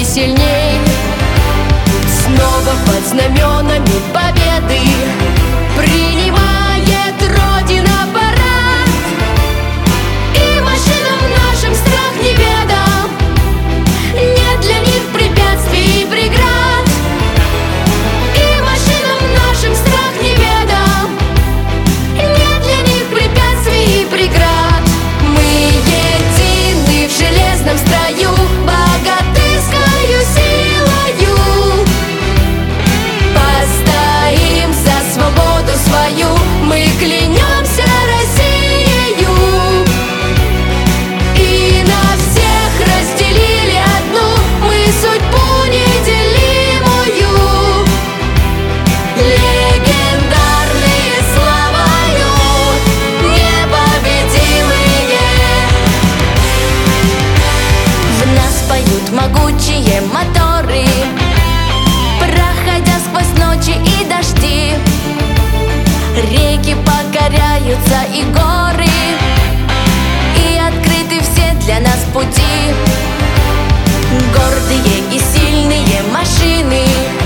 сильней. Снова под знаменами победы принимает Родина парад, и машинам нашим страх неведом, нет для них препятствий и преград. И машинам нашим страх неведом, нет для них препятствий и преград. Мы едины в железном строю, богатырскою силою. Постоим за свободу свою, мы клянемся Россию. И на всех разделили одну мы судьбу неделимую. Легендарные славою, непобедимые. В нас поют могучие моторы, проходя сквозь ночи и дожди. Реки покоряются и горы, и открыты все для нас пути. Гордые и сильные машины